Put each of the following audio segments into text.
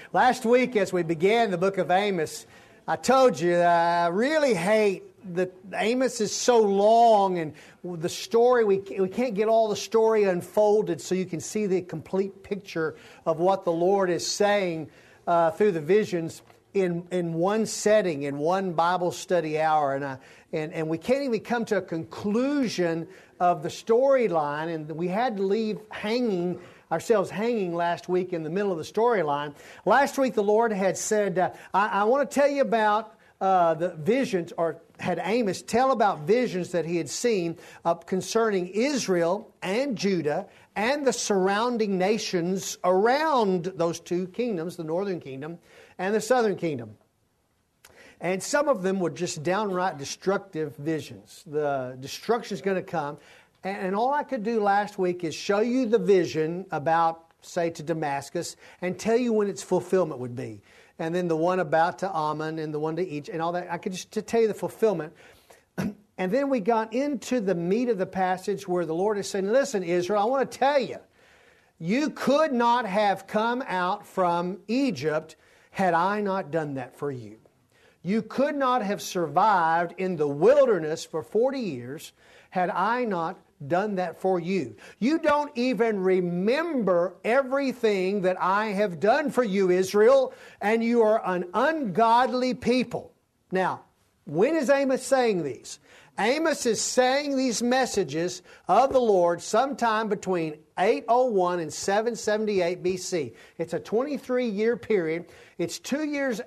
Last week, as we began the book of Amos, I told you that I really hate that Amos is so long, and the story, we can't get all the story unfolded so you can see the complete picture of what the Lord is saying through the visions in one setting, in one Bible study hour. And we can't even come to a conclusion of the storyline, and we had to leave ourselves hanging last week in the middle of the storyline. Last week the Lord had said, I want to tell you about the visions, or had Amos tell about visions that he had seen concerning Israel and Judah and the surrounding nations around those two kingdoms, the northern kingdom and the southern kingdom. And some of them were just downright destructive visions. The destruction is going to come. And all I could do last week is show you the vision about, say, to Damascus, and tell you when its fulfillment would be. And then the one about to Ammon, and the one to Egypt, and all that. I could just to tell you the fulfillment. And then we got into the meat of the passage where the Lord is saying, listen, Israel, I want to tell you, you could not have come out from Egypt had I not done that for you. You could not have survived in the wilderness for 40 years had I not done that for you. You don't even remember everything that I have done for you, Israel, and you are an ungodly people. Now, when is Amos saying these? Amos is saying these messages of the Lord sometime between 801 and 778 BC. It's a 23-year period. It's 2 years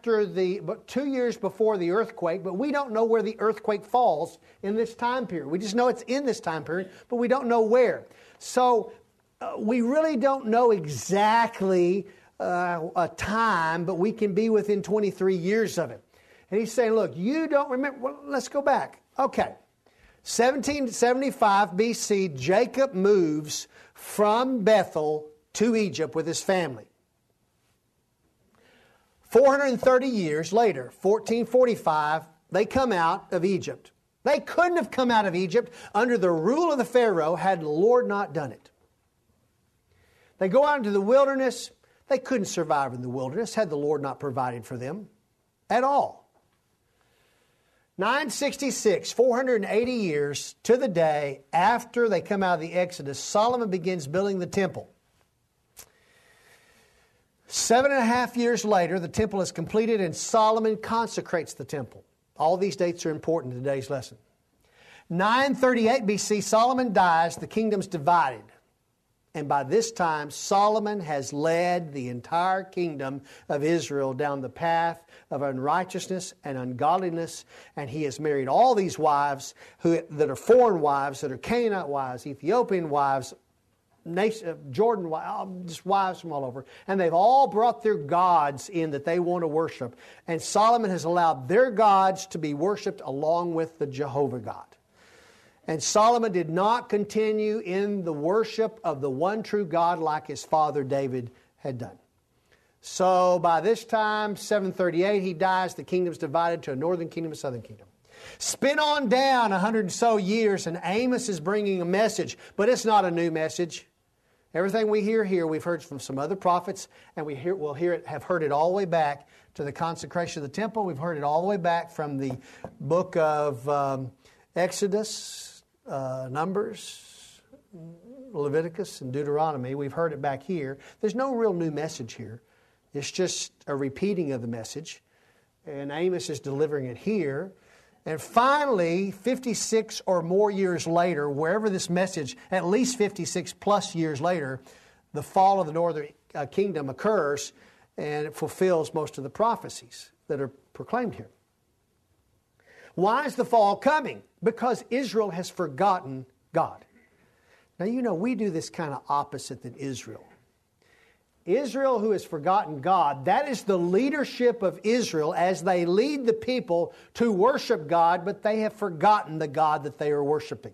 before the earthquake, but we don't know where the earthquake falls in this time period. We just know it's in this time period, but we don't know where. So we really don't know exactly a time, but we can be within 23 years of it. And he's saying, look, you don't remember. Well, let's go back. Okay, 1775 BC, Jacob moves from Bethel to Egypt with his family. 430 years later, 1445, they come out of Egypt. They couldn't have come out of Egypt under the rule of the Pharaoh had the Lord not done it. They go out into the wilderness. They couldn't survive in the wilderness had the Lord not provided for them at all. 966, 480 years to the day after they come out of the Exodus, Solomon begins building the temple. 7.5 years later, the temple is completed and Solomon consecrates the temple. All these dates are important in today's lesson. 938 BC, Solomon dies, the kingdom's divided. And by this time, Solomon has led the entire kingdom of Israel down the path of unrighteousness and ungodliness. And he has married all these wives that are foreign wives, that are Canaanite wives, Ethiopian wives, Jordan wives, just wives from all over. And they've all brought their gods in that they want to worship. And Solomon has allowed their gods to be worshipped along with the Jehovah God. And Solomon did not continue in the worship of the one true God like his father David had done. So by this time, 738, he dies. The kingdom's divided to a northern kingdom and a southern kingdom. Spin on down 100 and so years, and Amos is bringing a message. But it's not a new message. Everything we hear here, we've heard from some other prophets, and have heard it all the way back to the consecration of the temple. We've heard it all the way back from the book of Exodus, Numbers, Leviticus, and Deuteronomy. We've heard it back here. There's no real new message here. It's just a repeating of the message. And Amos is delivering it here. And finally, 56 or more years later, wherever this message, at least 56 plus years later, the fall of the northern kingdom occurs, and it fulfills most of the prophecies that are proclaimed here. Why is the fall coming? Because Israel has forgotten God. Now, you know, we do this kind of opposite than Israel. Israel, who has forgotten God, that is the leadership of Israel as they lead the people to worship God, but they have forgotten the God that they are worshiping.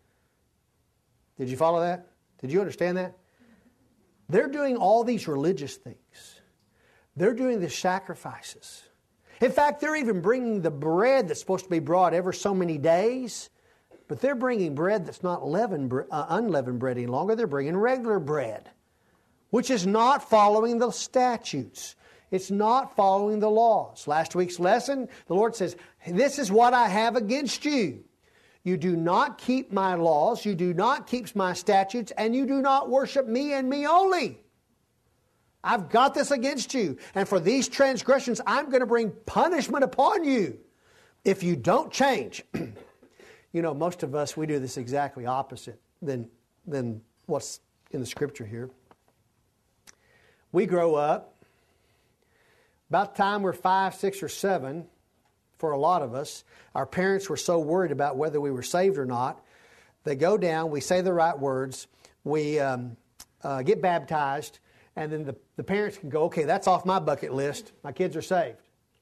Did you follow that? Did you understand that? They're doing all these religious things. They're doing the sacrifices. In fact, they're even bringing the bread that's supposed to be brought ever so many days, but they're bringing bread that's not unleavened bread any longer. They're bringing regular bread, which is not following the statutes. It's not following the laws. Last week's lesson, the Lord says, this is what I have against you. You do not keep my laws, you do not keep my statutes, and you do not worship me and me only. I've got this against you. And for these transgressions, I'm going to bring punishment upon you if you don't change. You know, most of us, we do this exactly opposite than what's in the Scripture here. We grow up, about the time we're 5, 6, or 7, for a lot of us, our parents were so worried about whether we were saved or not. They go down, we say the right words, we get baptized, and then the parents can go, okay, that's off my bucket list. My kids are saved.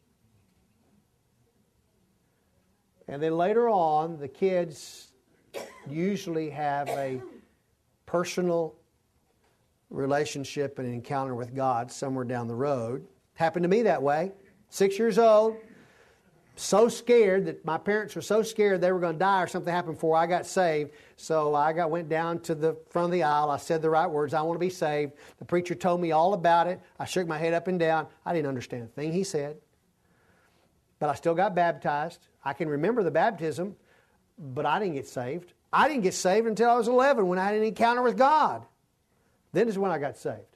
And then later on, the kids usually have a personal relationship and an encounter with God somewhere down the road. Happened to me that way. 6 years old. So scared that my parents were so scared they were going to die or something happened before I got saved. So I went down to the front of the aisle. I said the right words. I want to be saved. The preacher told me all about it. I shook my head up and down. I didn't understand a thing he said. But I still got baptized. I can remember the baptism, but I didn't get saved. I didn't get saved until I was 11 when I had an encounter with God. Then is when I got saved.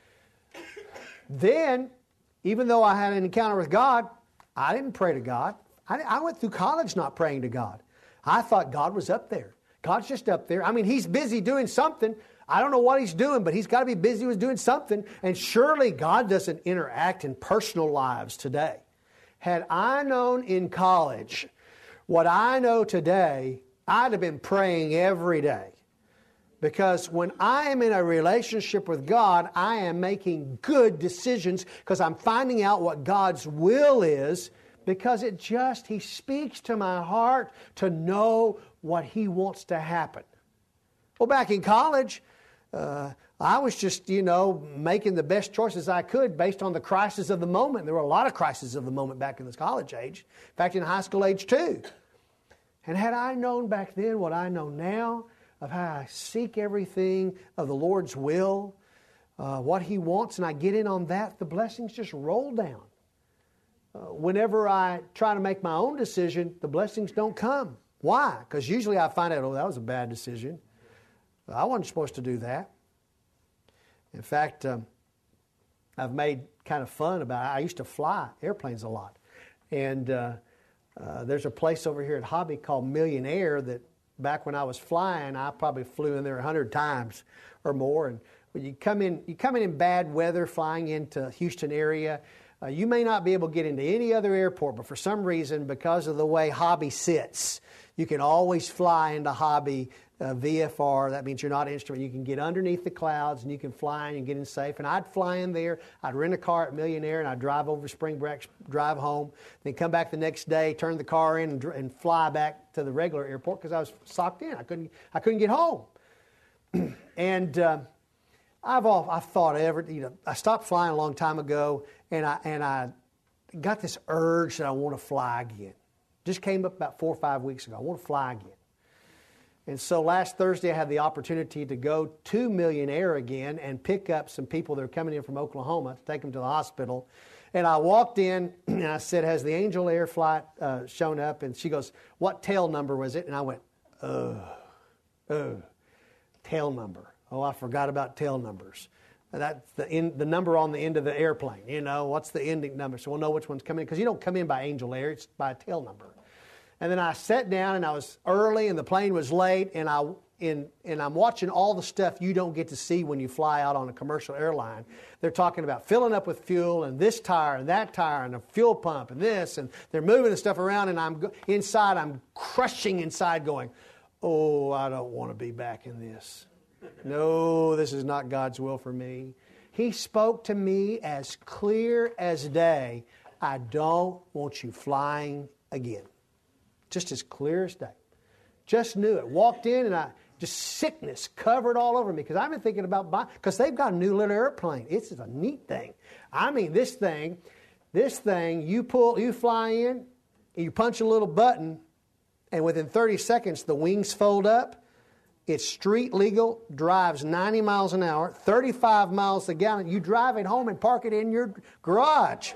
Then, even though I had an encounter with God, I didn't pray to God. I went through college not praying to God. I thought God was up there. God's just up there. I mean, He's busy doing something. I don't know what He's doing, but He's got to be busy with doing something. And surely God doesn't interact in personal lives today. Had I known in college what I know today, I'd have been praying every day. Because when I am in a relationship with God, I am making good decisions because I'm finding out what God's will is, because He speaks to my heart to know what He wants to happen. Well, back in college, I was just, making the best choices I could based on the crisis of the moment. There were a lot of crises of the moment back in this college age. In fact, in high school age too. And had I known back then what I know now, of how I seek everything of the Lord's will, what He wants, and I get in on that, the blessings just roll down. Whenever I try to make my own decision, the blessings don't come. Why? Because usually I find out, that was a bad decision. I wasn't supposed to do that. In fact, I've made kind of fun about it. I used to fly airplanes a lot. And there's a place over here at Hobby called Millionaire that back when I was flying, I probably flew in there 100 times or more. And when you come in bad weather flying into Houston area, you may not be able to get into any other airport, but for some reason, because of the way Hobby sits, you can always fly into Hobby VFR. That means you're not instrument. You can get underneath the clouds and you can fly in and get in safe. And I'd fly in there. I'd rent a car at Millionaire and I'd drive over Spring Break, drive home, then come back the next day, turn the car in and fly back to the regular airport because I was socked in. I couldn't get home. And I stopped flying a long time ago, and I got this urge that I want to fly again. Just came up about 4 or 5 weeks ago. I want to fly again. And so last Thursday I had the opportunity to go to Millionaire again and pick up some people that are coming in from Oklahoma to take them to the hospital. And I walked in and I said, has the Angel Air flight shown up? And she goes, what tail number was it? And I went, tail number. Oh, I forgot about tail numbers. That's the number on the end of the airplane. What's the ending number? So we'll know which one's coming in. Because you don't come in by Angel Air, it's by a tail number. And then I sat down and I was early and the plane was late and I'm watching all the stuff you don't get to see when you fly out on a commercial airline. They're talking about filling up with fuel and this tire and that tire and a fuel pump and this, and they're moving the stuff around, and I'm crushing inside going, oh, I don't want to be back in this. No, this is not God's will for me. He spoke to me as clear as day. I don't want you flying again. Just as clear as day. Just knew it. Walked in and just sickness covered all over me because I've been thinking about buying, because they've got a new little airplane. It's a neat thing. I mean, this thing, you fly in, you punch a little button, and within 30 seconds the wings fold up, It's street legal, drives 90 miles an hour, 35 miles a gallon. You drive it home and park it in your garage.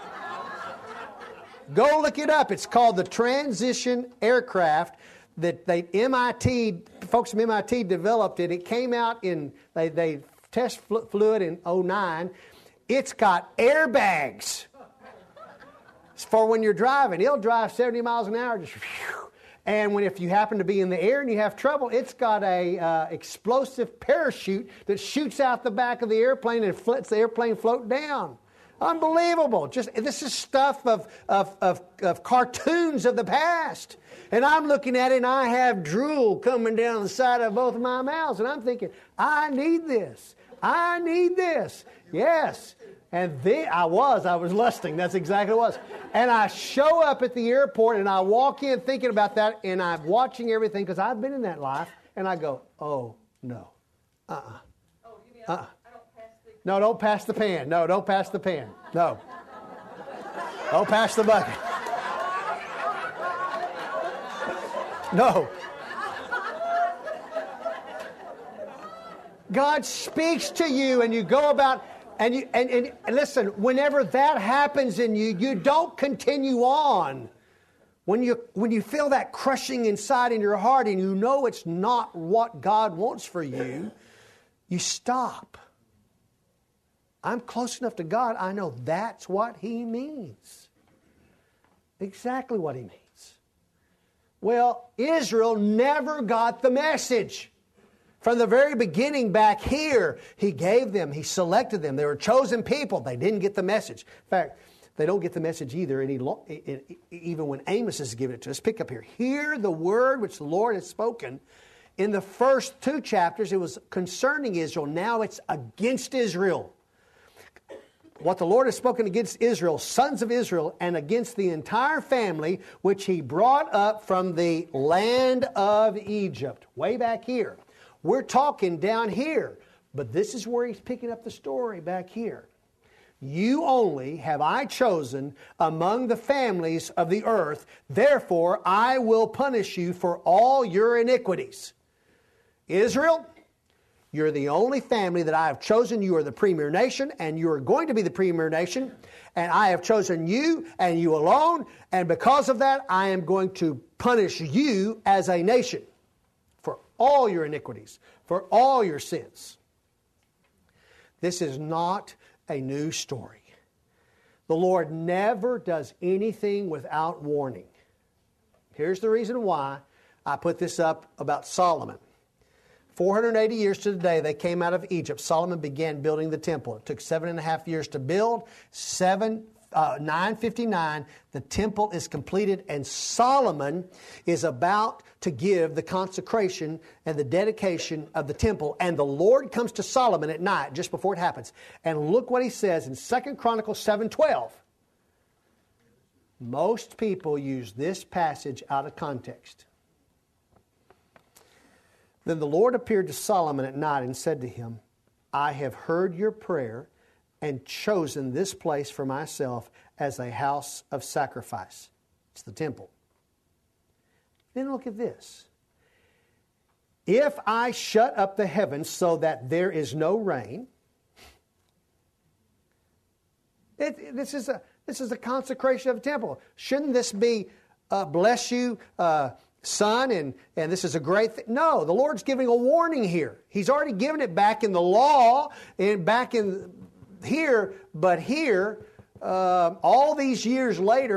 Go look it up. It's called the Transition Aircraft that folks from MIT developed it. It came out they flew it in 2009. It's got airbags. It's for when you're driving. It'll drive 70 miles an hour, just whew. And if you happen to be in the air and you have trouble, it's got a explosive parachute that shoots out the back of the airplane and lets the airplane float down. Unbelievable. This is stuff of cartoons of the past. And I'm looking at it and I have drool coming down the side of both of my mouths. And I'm thinking, I need this. I need this. Yes. And I was lusting. That's exactly what it was. And I show up at the airport and I walk in thinking about that and I'm watching everything because I've been in that life. And I go, oh, no. No, don't pass the pan. No, don't pass the pan. No. Don't pass the bucket. No. God speaks to you and you go about, and listen, whenever that happens in you, you don't continue on. When you feel that crushing inside in your heart and you know it's not what God wants for you, you stop. I'm close enough to God, I know that's what He means. Exactly what He means. Well, Israel never got the message. From the very beginning back here, He gave them, He selected them. They were chosen people. They didn't get the message. In fact, they don't get the message either, even when Amos is giving it to us. Pick up here. Hear the word which the Lord has spoken. In the first 2 chapters, it was concerning Israel. Now it's against Israel. What the Lord has spoken against Israel, sons of Israel, and against the entire family which He brought up from the land of Egypt. Way back here. We're talking down here, but this is where He's picking up the story back here. You only have I chosen among the families of the earth, therefore I will punish you for all your iniquities. Israel, you're the only family that I have chosen. You are the premier nation, and you are going to be the premier nation. And I have chosen you and you alone. And because of that, I am going to punish you as a nation for all your iniquities, for all your sins. This is not a new story. The Lord never does anything without warning. Here's the reason why I put this up about Solomon. 480 years to the day they came out of Egypt. Solomon began building the temple. It took 7.5 years to build. 959, the temple is completed, and Solomon is about to give the consecration and the dedication of the temple. And the Lord comes to Solomon at night, just before it happens. And look what he says in 2 Chronicles 7:12. Most people use this passage out of context. Then the Lord appeared to Solomon at night and said to him, I have heard your prayer and chosen this place for myself as a house of sacrifice. It's the temple. Then look at this. If I shut up the heavens so that there is no rain, this is a consecration of the temple. Shouldn't this be bless you, son, and this is a great thing? No, the Lord's giving a warning here. He's already given it back in the law and back in here, but here, all these years later,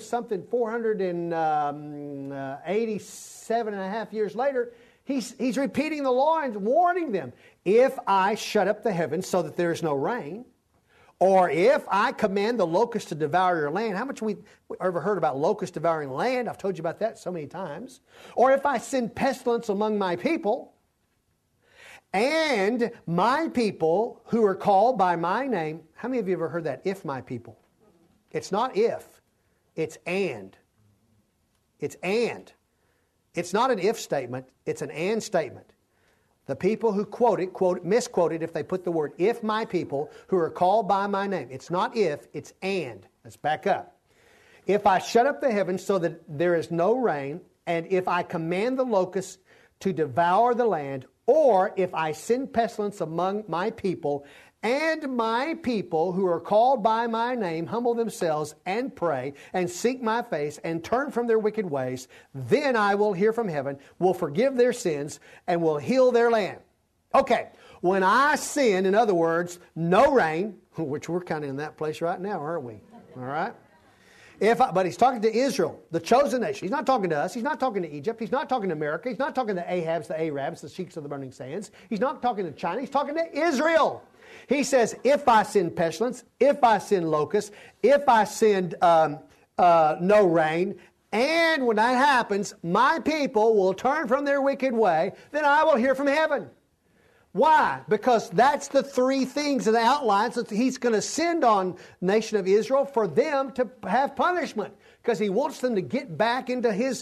487 and a half years later, he's repeating the law and warning them. If I shut up the heavens so that there is no rain, or if I command the locust to devour your land. How much we ever heard about locusts devouring land? I've told you about that so many times. Or if I send pestilence among my people, and my people who are called by my name. How many of you ever heard that? If my people. It's not if. It's and. It's and. It's not an if statement. It's an and statement. The people who misquote it if they put the word if my people who are called by my name. It's not if, it's and. Let's back up. If I shut up the heavens so that there is no rain, and if I command the locusts to devour the land, or if I send pestilence among my people, and my people who are called by my name humble themselves and pray and seek my face and turn from their wicked ways, then I will hear from heaven, will forgive their sins, and will heal their land. Okay, when I sin, in other words, no rain, which we're kind of in that place right now, aren't we? All right? But he's talking to Israel, the chosen nation. He's not talking to us. He's not talking to Egypt. He's not talking to America. He's not talking to Ahabs, the Arabs, the sheiks of the burning sands. He's not talking to China. He's talking to Israel. He says, if I send pestilence, if I send locusts, if I send no rain, and when that happens, my people will turn from their wicked way, then I will hear from heaven. Why? Because that's the three things in the outlines that he's going to send on the nation of Israel for them to have punishment. Because he wants them to get back into his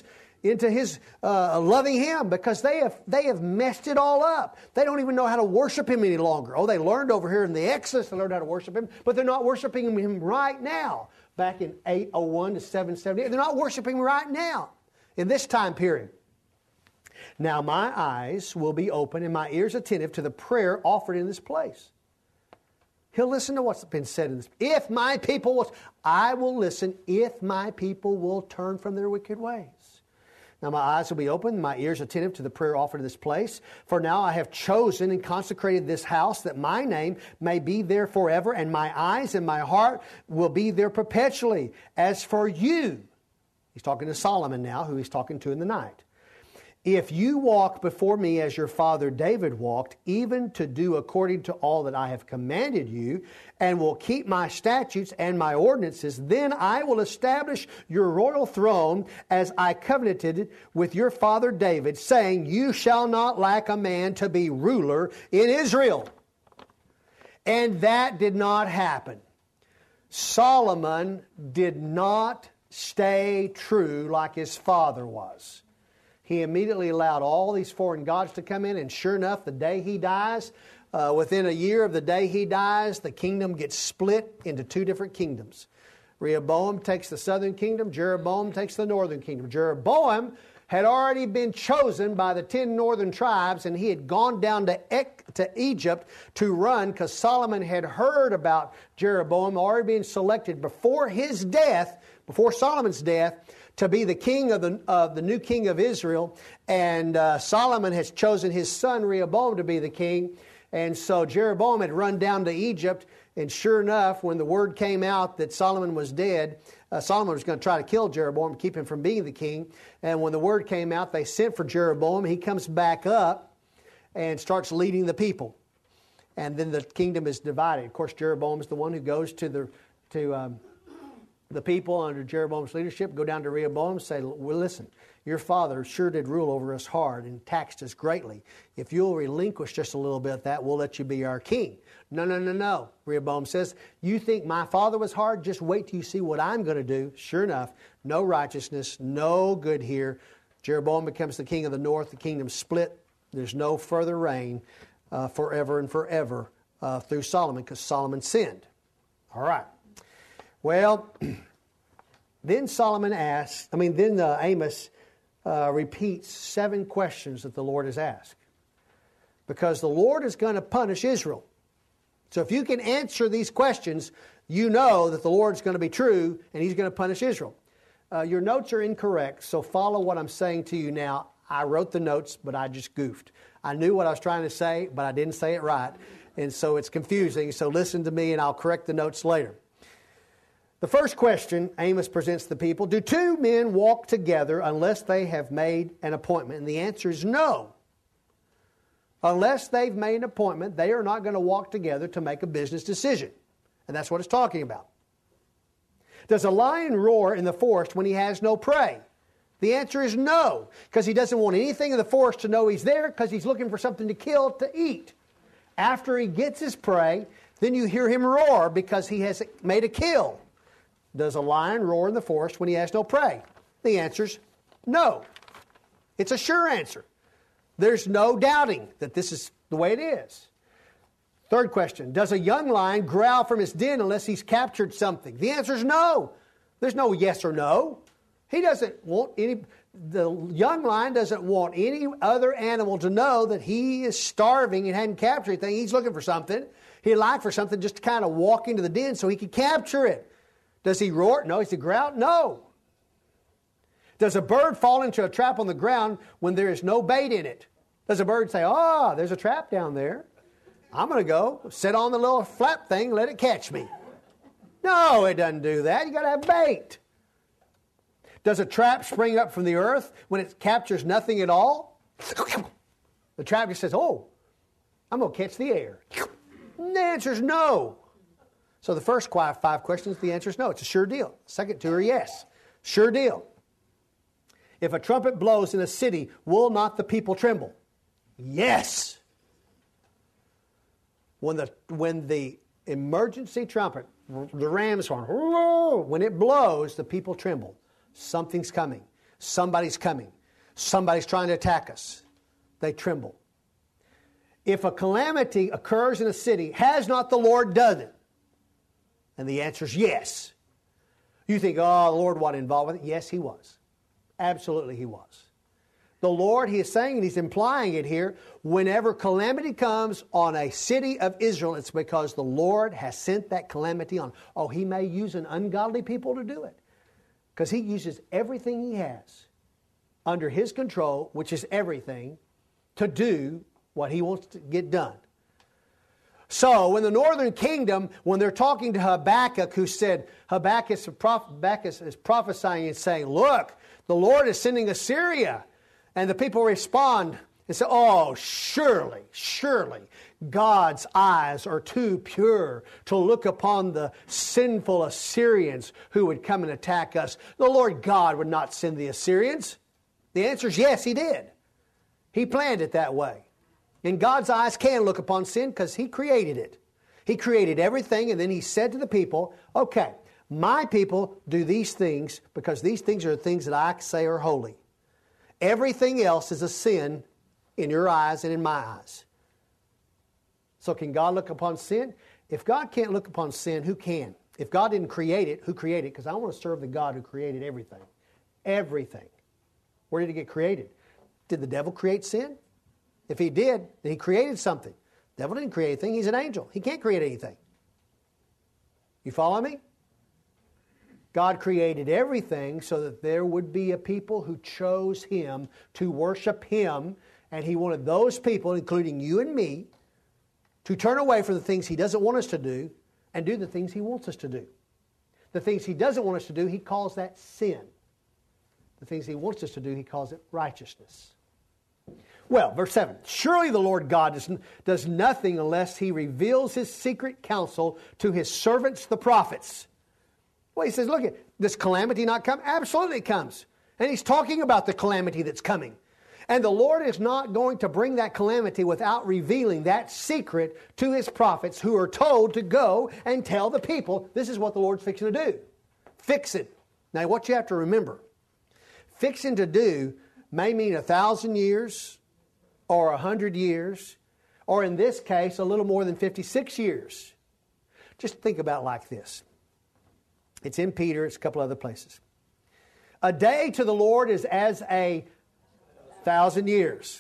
loving him, because they have messed it all up. They don't even know how to worship him any longer. Oh, they learned over here in the Exodus, they learned how to worship him, but they're not worshiping him right now. Back in 801 to 778, they're not worshiping him right now in this time period. Now my eyes will be open and my ears attentive to the prayer offered in this place. He'll listen to what's been said in this. If my people will, I will listen if my people will turn from their wicked ways. Now my eyes will be open, my ears attentive to the prayer offered in this place. For now I have chosen and consecrated this house that my name may be there forever, and my eyes and my heart will be there perpetually. As for you, he's talking to Solomon now, who he's talking to in the night. If you walk before me as your father David walked, even to do according to all that I have commanded you, and will keep my statutes and my ordinances, then I will establish your royal throne as I covenanted with your father David, saying, you shall not lack a man to be ruler in Israel. And that did not happen. Solomon did not stay true like his father was. He immediately allowed all these foreign gods to come in, and sure enough, the day he dies, within a year of the day he dies, the kingdom gets split into two different kingdoms. Rehoboam takes the southern kingdom, Jeroboam takes the northern kingdom. Jeroboam had already been chosen by the 10 northern tribes, and he had gone down to Egypt to run, because Solomon had heard about Jeroboam already being selected before his death, before Solomon's death, to be the king of the new king of Israel. And Solomon has chosen his son Rehoboam to be the king. And so Jeroboam had run down to Egypt, and sure enough, when the word came out that Solomon was dead, Solomon was going to try to kill Jeroboam, keep him from being the king. And when the word came out, they sent for Jeroboam. He comes back up and starts leading the people. And then the kingdom is divided. Of course, Jeroboam is the one who goes to the people under Jeroboam's leadership, go down to Rehoboam and say, well, listen, your father sure did rule over us hard and taxed us greatly. If you'll relinquish just a little bit of that, we'll let you be our king. No. Rehoboam says, you think my father was hard? Just wait till you see what I'm going to do. Sure enough, no righteousness, no good here. Jeroboam becomes the king of the north. The kingdom split. There's no further reign forever and forever through Solomon, because Solomon sinned. All right. Well, then Amos repeats 7 questions that the Lord has asked. Because the Lord is going to punish Israel. So if you can answer these questions, you know that the Lord's going to be true and He's going to punish Israel. Your notes are incorrect, so follow what I'm saying to you now. I wrote the notes, but I just goofed. I knew what I was trying to say, but I didn't say it right. And so it's confusing. So listen to me and I'll correct the notes later. The first question Amos presents to the people, do two men walk together unless they have made an appointment? And the answer is no. Unless they've made an appointment, they are not going to walk together to make a business decision. And that's what it's talking about. Does a lion roar in the forest when he has no prey? The answer is no, because he doesn't want anything in the forest to know he's there, because he's looking for something to kill to eat. After he gets his prey, then you hear him roar because he has made a kill. Does a lion roar in the forest when he has no prey? The answer's no. It's a sure answer. There's no doubting that this is the way it is. Third question, does a young lion growl from his den unless he's captured something? The answer's no. There's no yes or no. He doesn't want the young lion doesn't want any other animal to know that he is starving and hadn't captured anything. He's looking for something. He'd like for something just to kind of walk into the den so he could capture it. Does he roar? No. Does he growl? No. Does a bird fall into a trap on the ground when there is no bait in it? Does a bird say, oh, there's a trap down there. I'm going to go sit on the little flap thing and let it catch me. No, it doesn't do that. You got to have bait. Does a trap spring up from the earth when it captures nothing at all? The trap just says, oh, I'm going to catch the air. And the answer is no. So the first 5 questions, the answer is no. It's a sure deal. Second 2 are yes. Sure deal. If a trumpet blows in a city, will not the people tremble? Yes. When the emergency trumpet, the ram's horn, when it blows, the people tremble. Something's coming. Somebody's coming. Somebody's trying to attack us. They tremble. If a calamity occurs in a city, has not the Lord done it? And the answer is yes. You think, oh, the Lord wasn't involved with it. Yes, He was. Absolutely He was. The Lord, He is saying, and He's implying it here, whenever calamity comes on a city of Israel, it's because the Lord has sent that calamity on. Oh, He may use an ungodly people to do it. Because He uses everything He has under His control, which is everything, to do what He wants to get done. So, in the northern kingdom, when they're talking to Habakkuk, who said, Habakkuk is prophesying and saying, look, the Lord is sending Assyria. And the people respond and say, oh, surely, God's eyes are too pure to look upon the sinful Assyrians who would come and attack us. The Lord God would not send the Assyrians. The answer is yes, He did. He planned it that way. And God's eyes can look upon sin because He created it. He created everything, and then He said to the people, okay, my people do these things because these things are the things that I say are holy. Everything else is a sin in your eyes and in my eyes. So can God look upon sin? If God can't look upon sin, who can? If God didn't create it, who created it? Because I want to serve the God who created everything. Everything. Where did it get created? Did the devil create sin? If he did, then he created something. The devil didn't create anything. He's an angel. He can't create anything. You follow me? God created everything so that there would be a people who chose Him to worship Him, and He wanted those people, including you and me, to turn away from the things He doesn't want us to do and do the things He wants us to do. The things He doesn't want us to do, He calls that sin. The things He wants us to do, He calls it righteousness. Well, verse 7, surely the Lord God does nothing unless He reveals His secret counsel to His servants, the prophets. Well, He says, look, does calamity not come? Absolutely it comes. And He's talking about the calamity that's coming. And the Lord is not going to bring that calamity without revealing that secret to His prophets who are told to go and tell the people, this is what the Lord's fixing to do. Fix it. Now, what you have to remember, fixing to do may mean 1,000 years or 100 years, or in this case, a little more than 56 years. Just think about it like this. It's in Peter, it's a couple other places. A day to the Lord is as 1,000 years.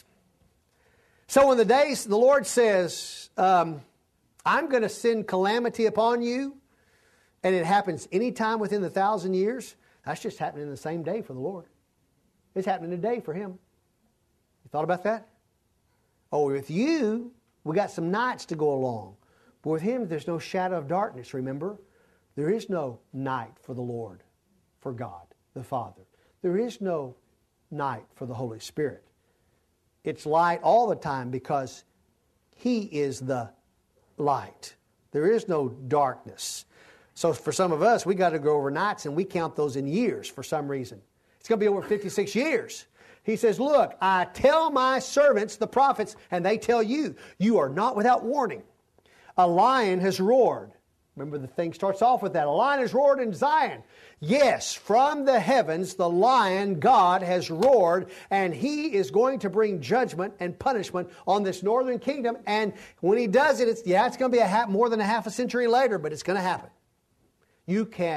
So when the Lord says, I'm going to send calamity upon you, and it happens anytime within the 1,000 years, that's just happening in the same day for the Lord. It's happening today for Him. You thought about that? Oh, with you, we got some nights to go along. But with Him, there's no shadow of darkness, remember? There is no night for the Lord, for God, the Father. There is no night for the Holy Spirit. It's light all the time because He is the light. There is no darkness. So for some of us, we got to go over nights and we count those in years for some reason. It's going to be over 56 years. He says, look, I tell my servants, the prophets, and they tell you, you are not without warning. A lion has roared. Remember, the thing starts off with that. A lion has roared in Zion. Yes, from the heavens, the lion, God, has roared, and He is going to bring judgment and punishment on this northern kingdom. And when He does it, it's going to be more than a half a century later, but it's going to happen. You can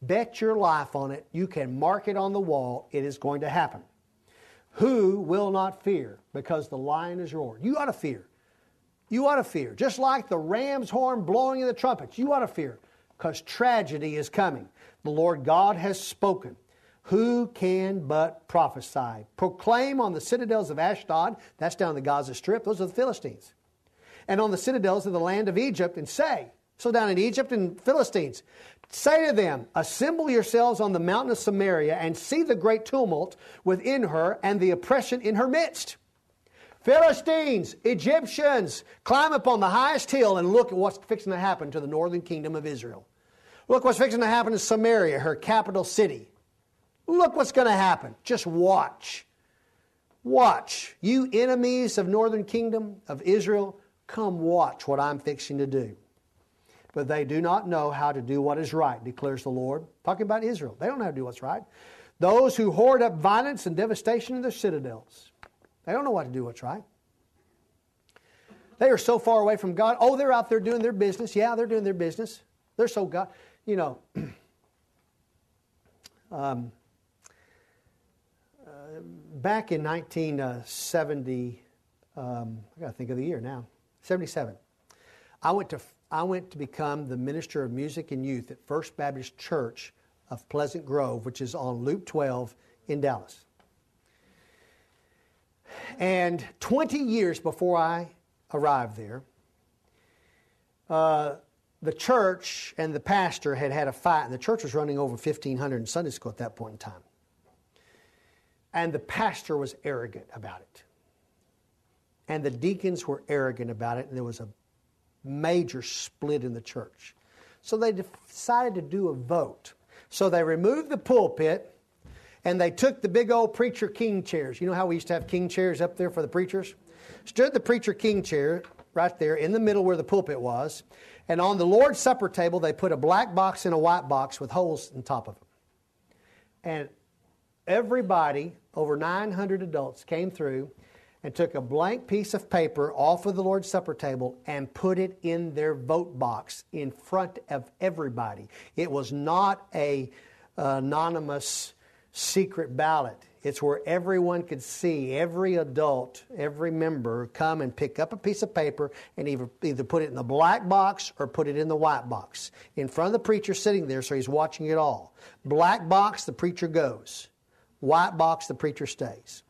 Bet your life on it. You can mark it on the wall. It is going to happen. Who will not fear? Because the lion is roaring. You ought to fear. You ought to fear. Just like the ram's horn blowing in the trumpets, you ought to fear. Because tragedy is coming. The Lord God has spoken. Who can but prophesy? Proclaim on the citadels of Ashdod, that's down the Gaza Strip, those are the Philistines. And on the citadels of the land of Egypt, and say, so down in Egypt and Philistines, say to them, assemble yourselves on the mountain of Samaria and see the great tumult within her and the oppression in her midst. Philistines, Egyptians, climb up on the highest hill and look at what's fixing to happen to the northern kingdom of Israel. Look what's fixing to happen to Samaria, her capital city. Look what's going to happen. Just watch. Watch. You enemies of northern kingdom of Israel, come watch what I'm fixing to do. But they do not know how to do what is right, declares the Lord. Talking about Israel. They don't know how to do what's right. Those who hoard up violence and devastation in their citadels. They don't know how to do what's right. They are so far away from God. Oh, they're out there doing their business. Yeah, they're doing their business. They're so God. You know, back in 1970, I got to think of the year now, 77. I went to become the minister of music and youth at First Baptist Church of Pleasant Grove, which is on Loop 12 in Dallas. And 20 years before I arrived there, the church and the pastor had a fight, and the church was running over 1,500 in Sunday school at that point in time. And the pastor was arrogant about it. And the deacons were arrogant about it, and there was a major split in the church. So they decided to do a vote. So they removed the pulpit, and they took the big old preacher king chairs. You know how we used to have king chairs up there for the preachers? Stood the preacher king chair right there in the middle where the pulpit was. And on the Lord's Supper table, they put a black box and a white box with holes on top of them. And everybody, over 900 adults, came through and took a blank piece of paper off of the Lord's Supper table and put it in their vote box in front of everybody. It was not an anonymous secret ballot. It's where everyone could see, every adult, every member come and pick up a piece of paper and either put it in the black box or put it in the white box. In front of the preacher sitting there, so he's watching it all. Black box, the preacher goes. White box, the preacher stays.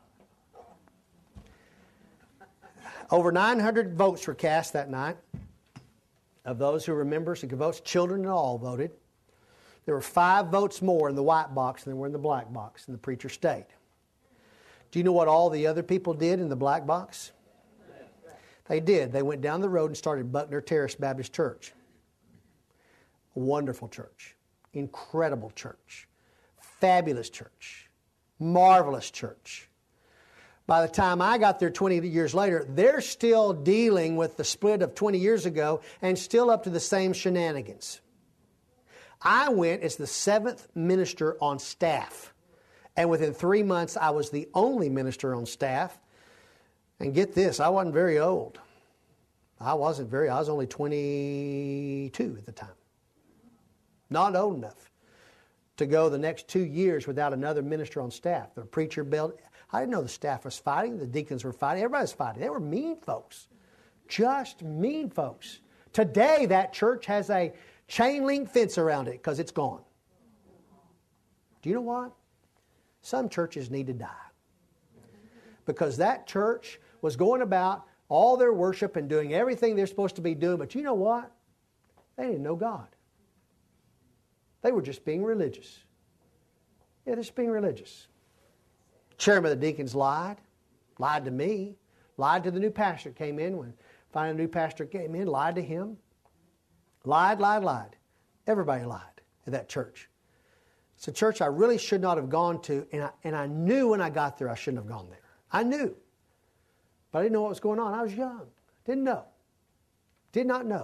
Over 900 votes were cast that night. Of those who were members and votes, children and all voted. There were 5 votes more in the white box than there were in the black box, and the preacher stayed. Do you know what all the other people did in the black box? They did. They went down the road and started Buckner Terrace Baptist Church. A wonderful church. Incredible church. Fabulous church. Marvelous church. By the time I got there 20 years later, they're still dealing with the split of 20 years ago and still up to the same shenanigans. I went as the 7th minister on staff. And within 3 months, I was the only minister on staff. And get this, I wasn't very old. I was only 22 at the time. Not old enough to go the next 2 years without another minister on staff. The preacher built. I didn't know the staff was fighting. The deacons were fighting. Everybody was fighting. They were mean folks. Just mean folks. Today, that church has a chain link fence around it because it's gone. Do you know what? Some churches need to die. Because that church was going about all their worship and doing everything they're supposed to be doing. But you know what? They didn't know God. They were just being religious. Yeah, they're just being religious. Chairman of the deacons lied to me, lied to the new pastor that came in. When finally the new pastor came in, lied to him. Lied. Everybody lied at that church. It's a church I really should not have gone to, and I knew when I got there I shouldn't have gone there. I knew. But I didn't know what was going on. I was young. Didn't know. Did not know.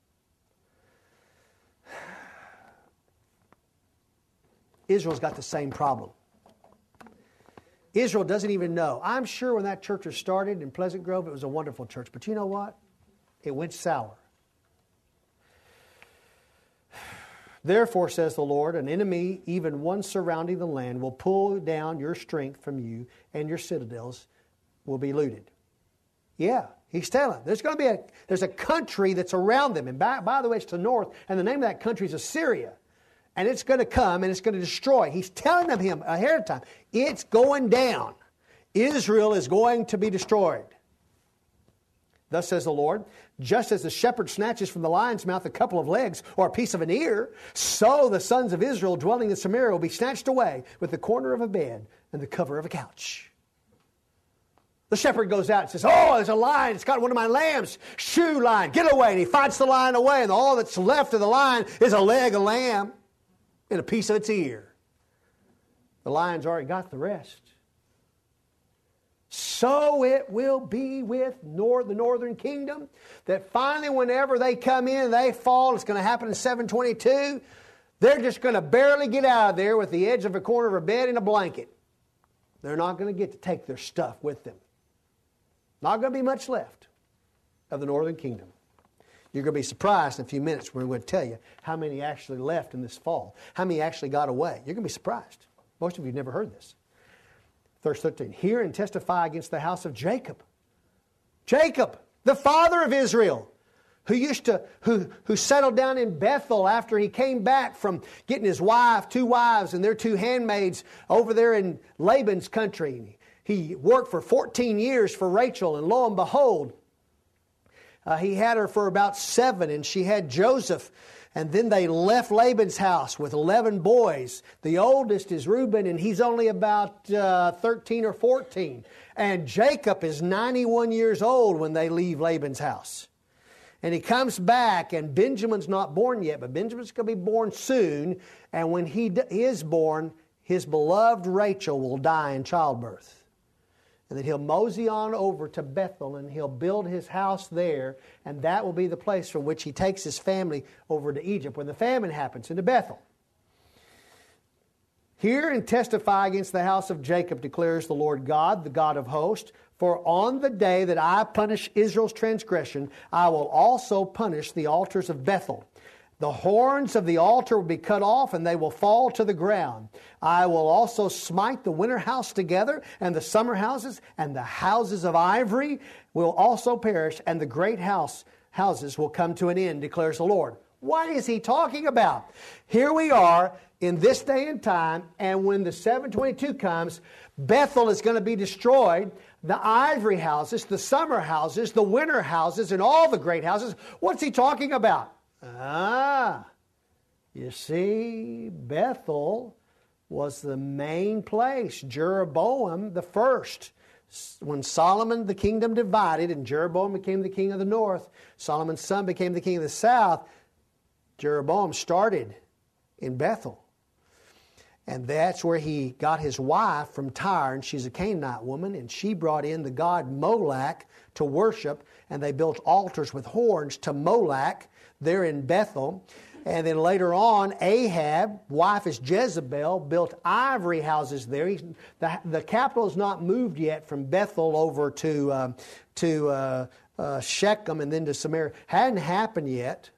Israel's got the same problem. Israel doesn't even know. I'm sure when that church was started in Pleasant Grove, it was a wonderful church. But you know what? It went sour. Therefore, says the Lord, an enemy, even one surrounding the land, will pull down your strength from you, and your citadels will be looted. Yeah, he's telling. There's a country that's around them. And by the way, it's to the north, and the name of that country is Assyria. And it's going to come, and it's going to destroy. He's telling them ahead of time, it's going down. Israel is going to be destroyed. Thus says the Lord, just as the shepherd snatches from the lion's mouth a couple of legs or a piece of an ear, so the sons of Israel dwelling in Samaria will be snatched away with the corner of a bed and the cover of a couch. The shepherd goes out and says, oh, there's a lion. It's got one of my lambs. Shoo, lion, get away. And he fights the lion away, and all that's left of the lion is a leg of lamb and a piece of its ear. The lion's already got the rest. So it will be with the northern kingdom, that finally whenever they come in, they fall. It's going to happen in 722. They're just going to barely get out of there with the edge of a corner of a bed and a blanket. They're not going to get to take their stuff with them. Not going to be much left of the northern kingdom. You're going to be surprised in a few minutes when we're going to tell you how many actually left in this fall. How many actually got away. You're going to be surprised. Most of you have never heard this. Verse 13, hear and testify against the house of Jacob. Jacob, the father of Israel, who settled down in Bethel after he came back from getting his wife, 2 wives, and their 2 handmaids over there in Laban's country. He worked for 14 years for Rachel, and lo and behold, he had her for about 7, and she had Joseph. And then they left Laban's house with 11 boys. The oldest is Reuben, and he's only about 13 or 14. And Jacob is 91 years old when they leave Laban's house. And he comes back, and Benjamin's not born yet, but Benjamin's going to be born soon. And when he is born, his beloved Rachel will die in childbirth. And then he'll mosey on over to Bethel, and he'll build his house there, and that will be the place from which he takes his family over to Egypt when the famine happens, into Bethel. Hear and testify against the house of Jacob, declares the Lord God, the God of hosts, for on the day that I punish Israel's transgression, I will also punish the altars of Bethel. The horns of the altar will be cut off, and they will fall to the ground. I will also smite the winter house together, and the summer houses, and the houses of ivory will also perish, and the great houses will come to an end, declares the Lord. What is he talking about? Here we are in this day and time, and when the 722 comes, Bethel is going to be destroyed. The ivory houses, the summer houses, the winter houses, and all the great houses. What's he talking about? You see, Bethel was the main place. Jeroboam the first. When Solomon, the kingdom divided, and Jeroboam became the king of the north, Solomon's son became the king of the south, Jeroboam started in Bethel. And that's where he got his wife from Tyre, and she's a Canaanite woman, and she brought in the god Molech to worship, and they built altars with horns to Molech there in Bethel. And then later on, Ahab, wife is Jezebel, built ivory houses there. The capital has not moved yet from Bethel over to Shechem and then to Samaria. Hadn't happened yet.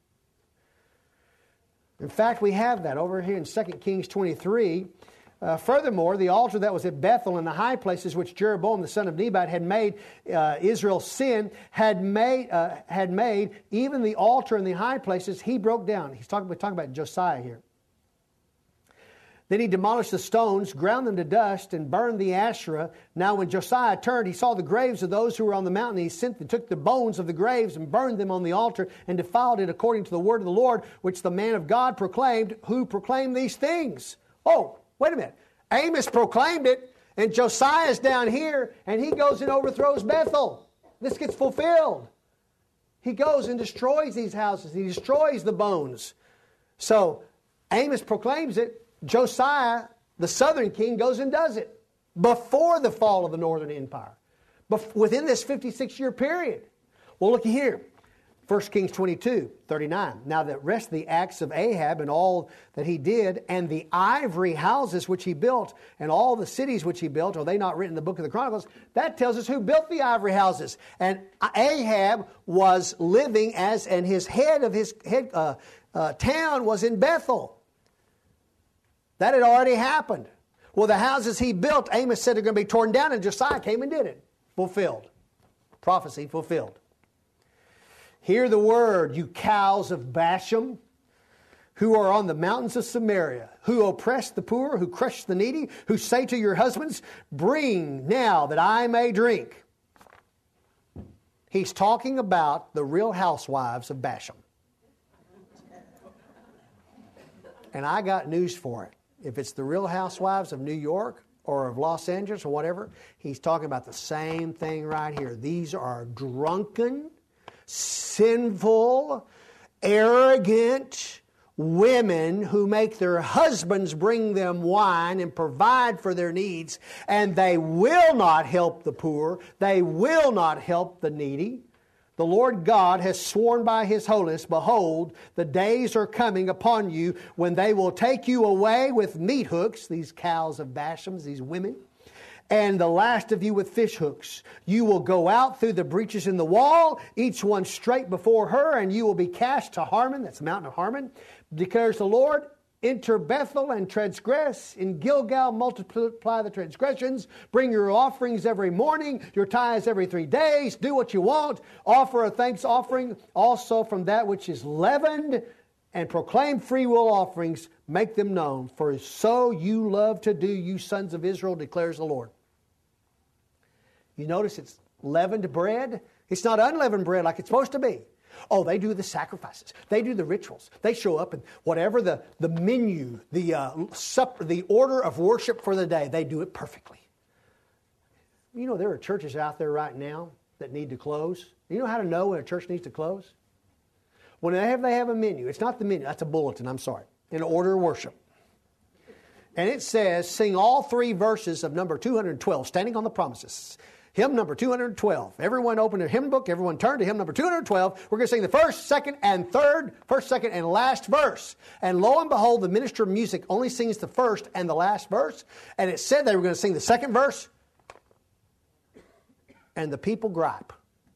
In fact, we have that over here in 2 Kings 23. Furthermore, the altar that was at Bethel in the high places, which Jeroboam the son of Nebat had made Israel's sin, had made even the altar in the high places, he broke down. We're talking about Josiah here. Then he demolished the stones, ground them to dust, and burned the Asherah. Now when Josiah turned, he saw the graves of those who were on the mountain. He took the bones of the graves and burned them on the altar and defiled it according to the word of the Lord, which the man of God proclaimed. Who proclaimed these things? Oh, wait a minute. Amos proclaimed it, and Josiah's down here, and he goes and overthrows Bethel. This gets fulfilled. He goes and destroys these houses. He destroys the bones. So Amos proclaims it. Josiah, the southern king, goes and does it before the fall of the northern empire, within this 56-year period. Well, look here. 1 Kings 22:39. Now the rest of the acts of Ahab and all that he did, and the ivory houses which he built, and all the cities which he built, are they not written in the book of the Chronicles? That tells us who built the ivory houses. And Ahab was living as, and his head of his town was in Bethel. That had already happened. Well, the houses he built, Amos said, are going to be torn down, and Josiah came and did it. Fulfilled. Prophecy fulfilled. Hear the word, you cows of Bashan, who are on the mountains of Samaria, who oppress the poor, who crush the needy, who say to your husbands, bring now that I may drink. He's talking about the Real Housewives of Bashan. And I got news for it. If it's the Real Housewives of New York or of Los Angeles or whatever, he's talking about the same thing right here. These are drunken, sinful, arrogant women who make their husbands bring them wine and provide for their needs, and they will not help the poor. They will not help the needy. The Lord God has sworn by His holiness, behold, the days are coming upon you when they will take you away with meat hooks, these cows of Bashan, these women, and the last of you with fish hooks. You will go out through the breaches in the wall, each one straight before her, and you will be cast to Harmon, that's the mountain of Harmon, declares the Lord. Enter Bethel and transgress. In Gilgal multiply the transgressions. Bring your offerings every morning, your tithes every 3 days. Do what you want. Offer a thanks offering also from that which is leavened, and proclaim free will offerings. Make them known. For so you love to do, you sons of Israel, declares the Lord. You notice it's leavened bread. It's not unleavened bread like it's supposed to be. Oh, they do the sacrifices. They do the rituals. They show up and whatever the menu, the order of worship for the day, they do it perfectly. You know, there are churches out there right now that need to close. You know how to know when a church needs to close? When they have a menu. It's not the menu. That's a bulletin. I'm sorry. An order of worship. And it says, sing all 3 verses of number 212, Standing on the Promises. Hymn number 212. Everyone open their hymn book. Everyone turn to hymn number 212. We're going to sing the first, second, and last verse. And lo and behold, the minister of music only sings the first and the last verse. And it said they were going to sing the second verse. And the people gripe.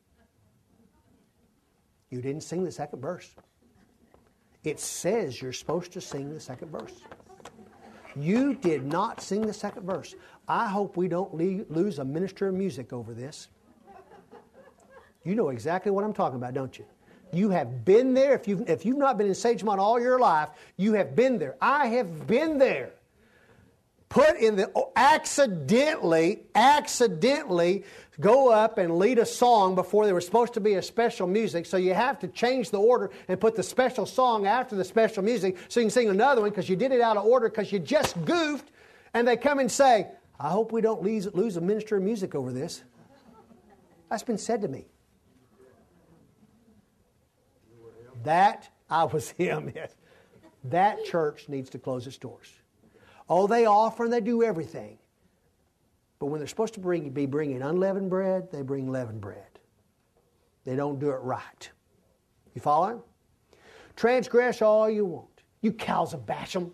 You didn't sing the second verse. It says you're supposed to sing the second verse. You did not sing the second verse. I hope we don't lose a minister of music over this. You know exactly what I'm talking about, don't you? You have been there. If you've not been in Sagemont all your life, you have been there. I have been there. Put in the accidentally go up and lead a song before there was supposed to be a special music. So you have to change the order and put the special song after the special music so you can sing another one because you did it out of order because you just goofed. And they come and say, I hope we don't lose a minister of music over this. That's been said to me. That, I was him. Yes. That church needs to close its doors. Oh, they offer and they do everything. But when they're supposed to be bringing unleavened bread, they bring leavened bread. They don't do it right. You following? Transgress all you want. You cows of Bashan.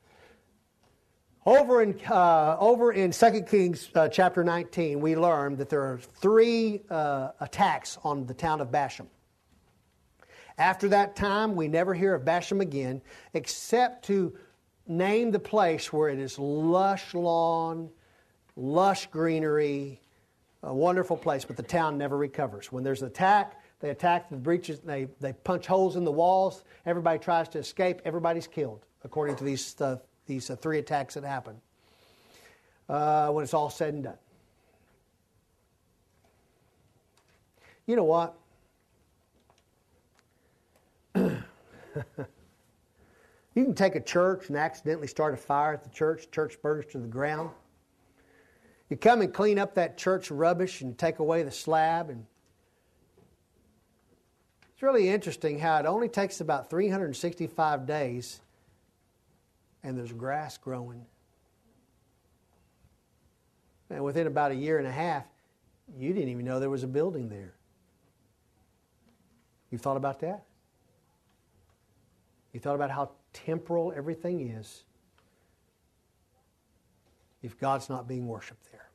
Over in 2 Kings chapter 19, we learn that there are 3 attacks on the town of Bashan. After that time, we never hear of Bashan again, except to name the place where it is lush lawn, lush greenery, a wonderful place, but the town never recovers. When there's an attack, they attack the breaches, they punch holes in the walls, everybody tries to escape, everybody's killed, according to these 3 attacks that happen when it's all said and done. You know what? You can take a church and accidentally start a fire at the church burns to the ground. You come and clean up that church rubbish and take away the slab. And it's really interesting how it only takes about 365 days and there's grass growing. And within about a year and a half, you didn't even know there was a building there. You thought about that? You thought about how temporal everything is if God's not being worshipped there.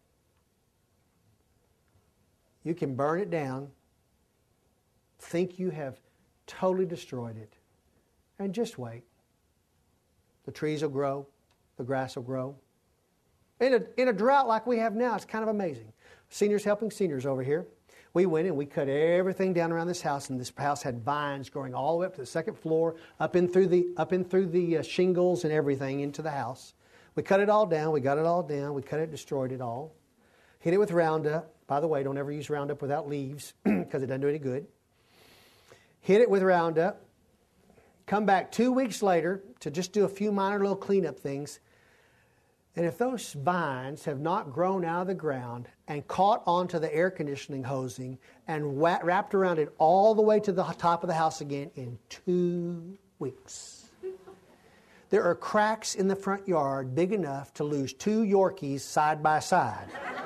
You can burn it down, think you have totally destroyed it, and just wait. The trees will grow. The grass will grow. In a drought like we have now, it's kind of amazing. Seniors helping seniors over here. We went and we cut everything down around this house, and this house had vines growing all the way up to the second floor, up in through the shingles and everything into the house. We cut it all down. We got it all down. We cut it, destroyed it all. Hit it with Roundup. By the way, don't ever use Roundup without leaves because it doesn't do any good. Hit it with Roundup. Come back 2 weeks later to just do a few minor little cleanup things. And if those vines have not grown out of the ground and caught onto the air conditioning hosing and wrapped around it all the way to the top of the house again in 2 weeks. There are cracks in the front yard big enough to lose 2 Yorkies side by side.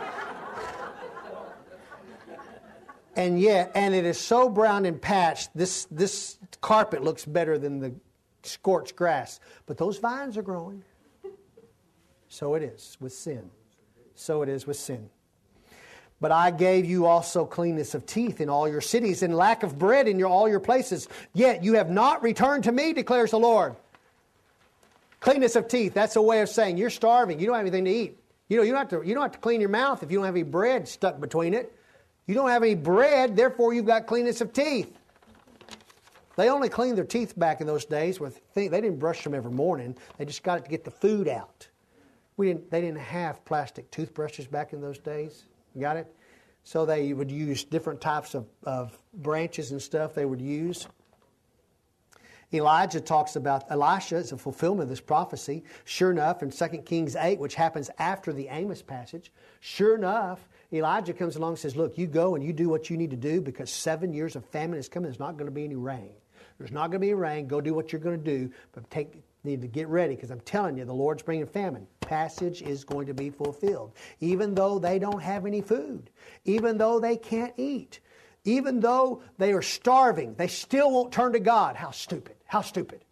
And it is so brown and patched, this carpet looks better than the scorched grass. But those vines are growing. So it is with sin. So it is with sin. But I gave you also cleanness of teeth in all your cities and lack of bread in all your places. Yet you have not returned to me, declares the Lord. Cleanness of teeth, that's a way of saying you're starving. You don't have anything to eat. You don't have to clean your mouth if you don't have any bread stuck between it. You don't have any bread, therefore you've got cleanness of teeth. They only cleaned their teeth back in those days. They didn't brush them every morning. They just got it to get the food out. They didn't have plastic toothbrushes back in those days. You got it? So they would use different types of branches and stuff they would use. Elisha is a fulfillment of this prophecy. Sure enough, in 2 Kings 8, which happens after the Amos passage, sure enough, Elijah comes along and says, look, you go and you do what you need to do because 7 years of famine is coming. There's not going to be any rain. There's not going to be any rain. Go do what you're going to do, but need to get ready because I'm telling you, the Lord's bringing famine. Passage is going to be fulfilled. Even though they don't have any food, even though they can't eat, even though they are starving, they still won't turn to God. How stupid. How stupid.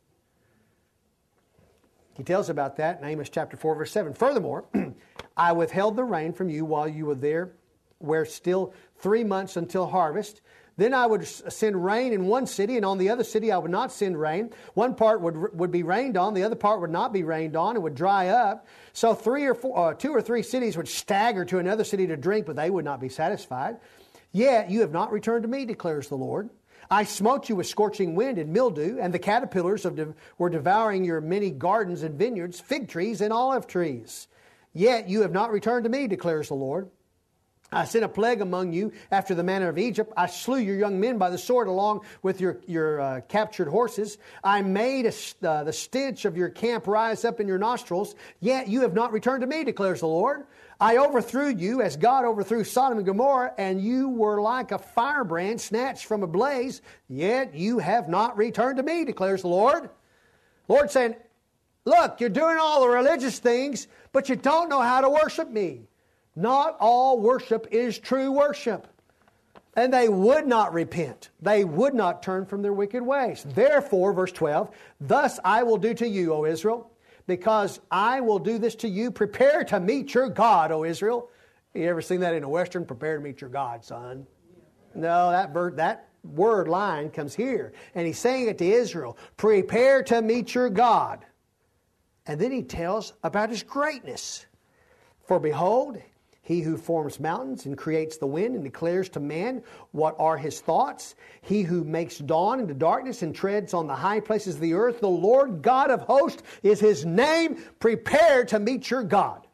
He tells about that in Amos chapter 4, verse 7. Furthermore, I withheld the rain from you while you were there, where still 3 months until harvest. Then I would send rain in one city, and on the other city I would not send rain. One part would be rained on, the other part would not be rained on. It would dry up. So 2 or 3 cities would stagger to another city to drink, but they would not be satisfied. Yet you have not returned to me, declares the Lord. I smote you with scorching wind and mildew, and the caterpillars were devouring your many gardens and vineyards, fig trees and olive trees. Yet you have not returned to me, declares the Lord. I sent a plague among you after the manner of Egypt. I slew your young men by the sword along with your captured horses. I made the stench of your camp rise up in your nostrils. Yet you have not returned to me, declares the Lord. I overthrew you as God overthrew Sodom and Gomorrah, and you were like a firebrand snatched from a blaze. Yet you have not returned to me, declares the Lord. Lord saying, look, you're doing all the religious things, but you don't know how to worship me. Not all worship is true worship. And they would not repent. They would not turn from their wicked ways. Therefore, verse 12, thus I will do to you, O Israel, because I will do this to you. Prepare to meet your God, O Israel. You ever seen that in a Western? Prepare to meet your God, son. No, that word line comes here. And he's saying it to Israel. Prepare to meet your God. And then he tells about his greatness. For behold, he who forms mountains and creates the wind and declares to man what are his thoughts. He who makes dawn into darkness and treads on the high places of the earth. The Lord God of hosts is his name. Prepare to meet your God.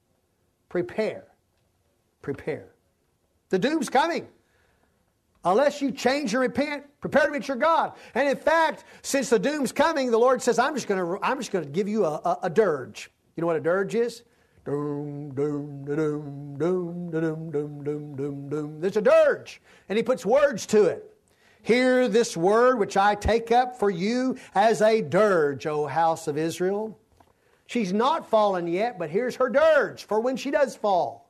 Prepare. Prepare. The doom's coming. Unless you change and repent, prepare to meet your God. And in fact, since the doom's coming, the Lord says, I'm just going to give you a dirge. You know what a dirge is? Doom, doom, doom, doom, doom, doom, doom, doom, doom. There's a dirge, and he puts words to it. Hear this word which I take up for you as a dirge, O house of Israel. She's not fallen yet, but here's her dirge for when she does fall.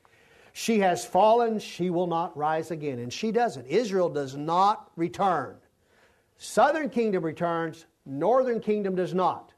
She has fallen, she will not rise again. And she doesn't. Israel does not return. Southern kingdom returns, northern kingdom does not.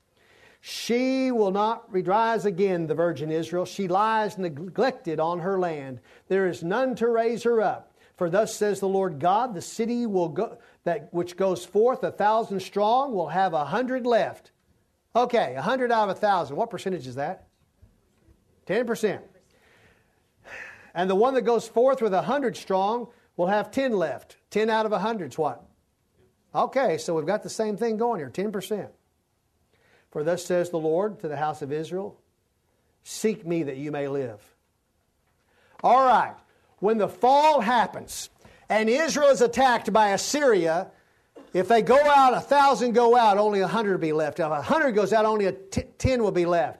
She will not rise again, the virgin Israel. She lies neglected on her land. There is none to raise her up. For thus says the Lord God, the city that which goes forth 1,000 strong will have 100 left. Okay, 100 out of 1,000. What percentage is that? 10%. And the one that goes forth with 100 strong will have 10 left. 10 out of 100 is what? Okay, so we've got the same thing going here, 10%. For thus says the Lord to the house of Israel, seek me that you may live. All right, when the fall happens and Israel is attacked by Assyria, if they go out, 1,000 go out, only 100 will be left. If 100 goes out, only 10 will be left.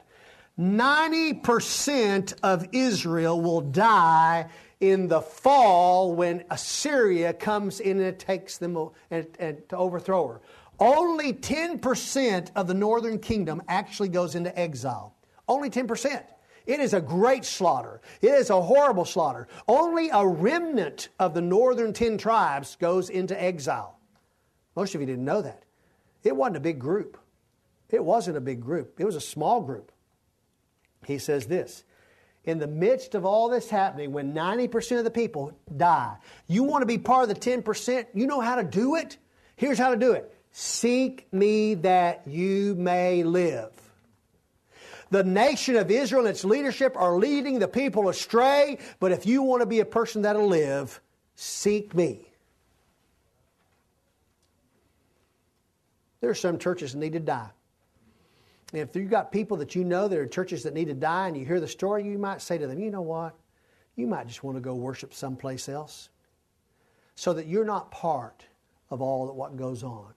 90% of Israel will die in the fall when Assyria comes in and takes them and to overthrow her. Only 10% of the northern kingdom actually goes into exile. Only 10%. It is a great slaughter. It is a horrible slaughter. Only a remnant of the northern 10 tribes goes into exile. Most of you didn't know that. It wasn't a big group. It wasn't a big group. It was a small group. He says this, in the midst of all this happening, when 90% of the people die, you want to be part of the 10%? You know how to do it? Here's how to do it. Seek me that you may live. The nation of Israel and its leadership are leading the people astray, but if you want to be a person that'll live, seek me. There are some churches that need to die. And if you've got people that you know that are churches that need to die and you hear the story, you might say to them, you know what? You might just want to go worship someplace else so that you're not part of all that what goes on.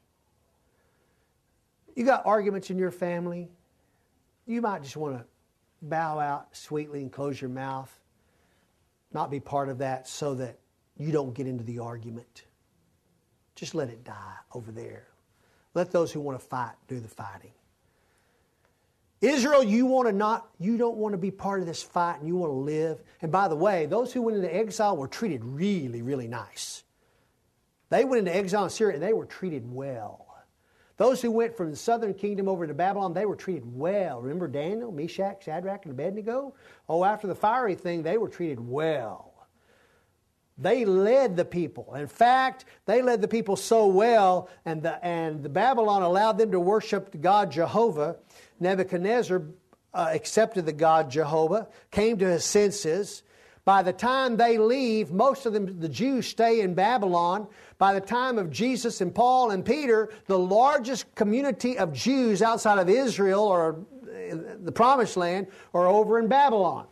You got arguments in your family, you might just want to bow out sweetly and close your mouth, not be part of that so that you don't get into the argument. Just let it die over there. Let those who want to fight do the fighting. Israel, you don't want to be part of this fight and you want to live. And by the way, those who went into exile were treated really, really nice. They went into exile in Syria and they were treated well. Those who went from the southern kingdom over to Babylon, they were treated well. Remember Daniel, Meshach, Shadrach, and Abednego? Oh, after the fiery thing, they were treated well. They led the people. In fact, they led the people so well, and the Babylon allowed them to worship the God Jehovah. Nebuchadnezzar accepted the God Jehovah, came to his senses. By the time they leave, most of them, the Jews, stay in Babylon. By the time of Jesus and Paul and Peter, the largest community of Jews outside of Israel or the Promised Land are over in Babylon.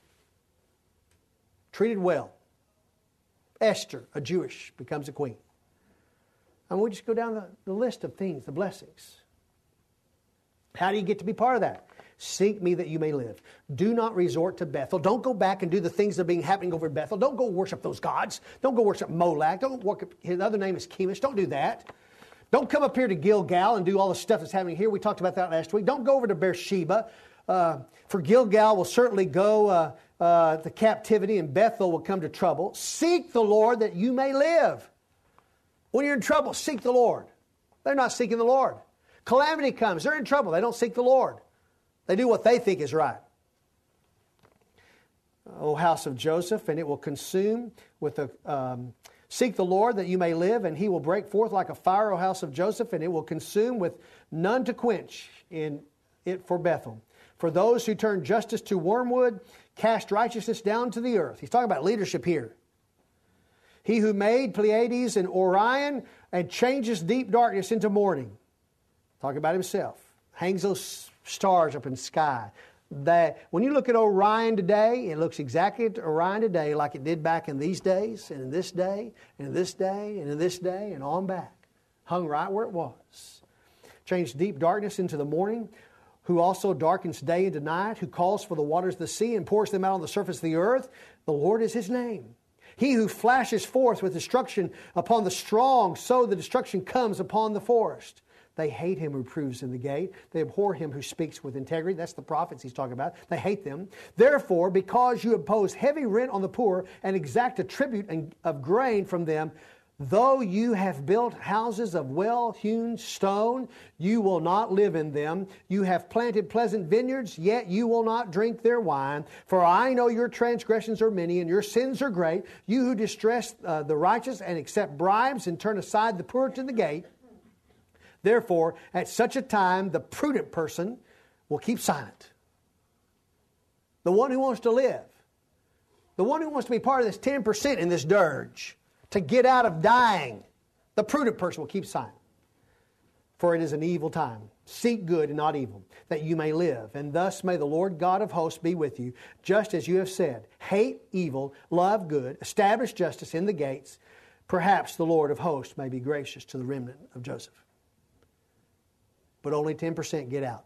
Treated well. Esther, a Jewish, becomes a queen. And we just go down the list of things, the blessings. How do you get to be part of that? Seek me that you may live. Do not resort to Bethel. Don't go back and do the things that are happening over in Bethel. Don't go worship those gods. Don't go worship Molech. Don't worship, his other name is Chemosh. Don't do that. Don't come up here to Gilgal and do all the stuff that's happening here. We talked about that last week. Don't go over to Beersheba. For Gilgal will certainly go the captivity, and Bethel will come to trouble. Seek the Lord that you may live. When you're in trouble, seek the Lord. They're not seeking the Lord. Calamity comes. They're in trouble. They don't seek the Lord. They do what they think is right. O house of Joseph, and it will consume with seek the Lord that you may live, and he will break forth like a fire, O house of Joseph, and it will consume with none to quench in it for Bethel. For those who turn justice to wormwood, cast righteousness down to the earth. He's talking about leadership here. He who made Pleiades and Orion and changes deep darkness into morning. Talking about himself. Hangs those stars up in the sky. When you look at Orion today, it looks exactly at Orion today like it did back in these days, and in this day, and in this day, and in this day, and on back. Hung right where it was. Changed deep darkness into the morning, who also darkens day into night, who calls for the waters of the sea and pours them out on the surface of the earth. The Lord is his name. He who flashes forth with destruction upon the strong, so the destruction comes upon the forest. They hate him who proves in the gate. They abhor him who speaks with integrity. That's the prophets he's talking about. They hate them. Therefore, because you impose heavy rent on the poor and exact a tribute of grain from them, Though you have built houses of well-hewn stone, you will not live in them. You have planted pleasant vineyards, yet you will not drink their wine. For I know your transgressions are many, and your sins are great. You who distress the righteous and accept bribes and turn aside the poor to the gate. Therefore, at such a time, the prudent person will keep silent. The one who wants to live. The one who wants to be part of this 10% in this dirge. To get out of dying, the prudent person will keep silent. For it is an evil time. Seek good and not evil, that you may live. And thus may the Lord God of hosts be with you, just as you have said. Hate evil, love good, establish justice in the gates. Perhaps the Lord of hosts may be gracious to the remnant of Joseph. But only 10% get out.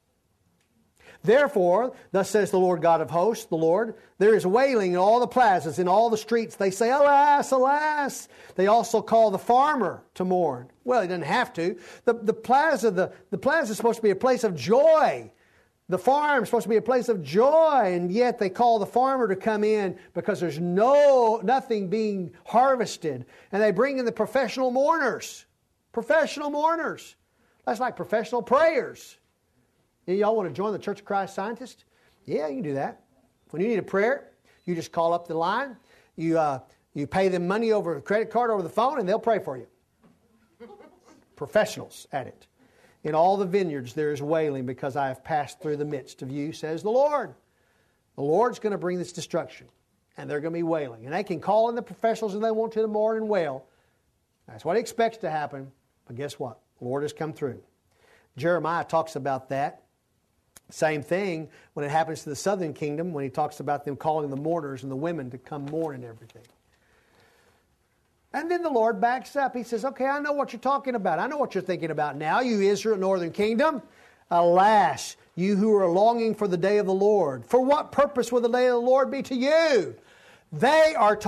Therefore, thus says the Lord God of hosts, the Lord, there is wailing in all the plazas, in all the streets. They say, alas, alas. They also call the farmer to mourn. Well, he doesn't have to. The plaza is supposed to be a place of joy. The farm is supposed to be a place of joy, and yet they call the farmer to come in because there's nothing being harvested. And they bring in the professional mourners. Professional mourners. That's like professional prayers. Y'all want to join the Church of Christ Scientists? Yeah, you can do that. When you need a prayer, you just call up the line. You pay them money over a credit card over the phone, and they'll pray for you. Professionals at it. In all the vineyards there is wailing because I have passed through the midst of you, says the Lord. The Lord's going to bring this destruction, and they're going to be wailing. And they can call in the professionals if they want to mourn and wail. That's what he expects to happen. But guess what? The Lord has come through. Jeremiah talks about that. Same thing when it happens to the southern kingdom, when he talks about them calling the mourners and the women to come mourn and everything. And then the Lord backs up. He says, okay, I know what you're talking about. I know what you're thinking about now, you Israel, northern kingdom. Alas, you who are longing for the day of the Lord. For what purpose will the day of the Lord be to you? They are